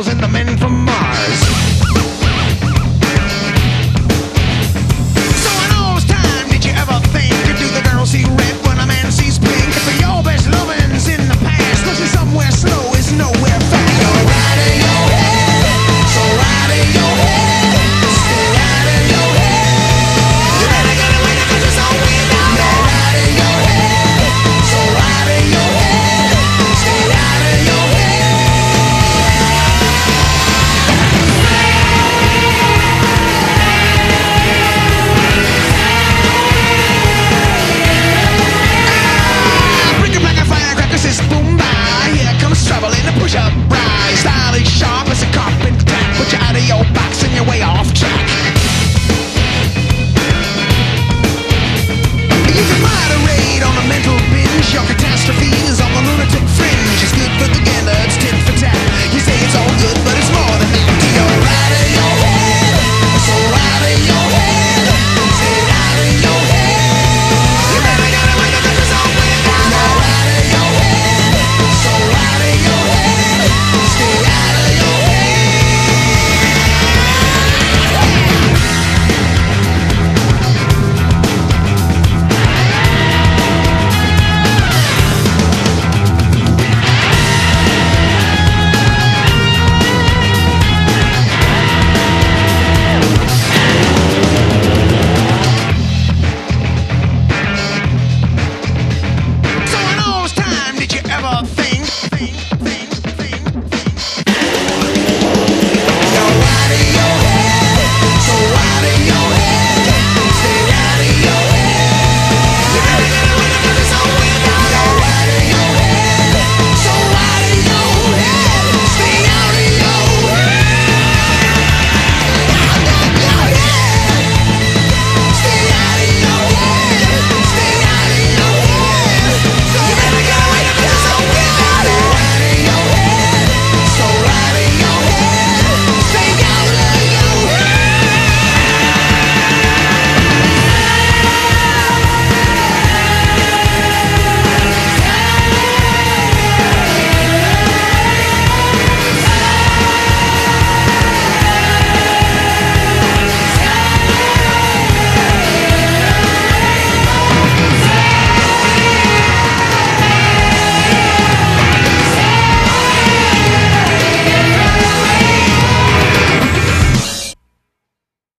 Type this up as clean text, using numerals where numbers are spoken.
girls and the men from Mars. So I know it's time, did you ever think? Do the girls see red when a man sees pink? If your best loving's in the past, pushing somewhere slow is nowhere fast. You're right in your head, so right in your head, stay right in your head. You better get away because it's all way down. You're right in your head, so right in your head, stay right in your head. Bring it back and firecrackers is boom by. Here comes trouble in the push-up ride. Style is sharp as a carpet crack. Put you out of your box and you're way off track. You can moderate on a mental binge. Your catastrophe is on the lunatic fringe. It's good for the gander, it's tit for tat. You say it's all good, but it's more than that. You're right in your head, so right in your head, stay right in your head. You better get away because it's all way down. You're right in your head, so right in your head, stay out of your head. So I know it's time, did you ever think?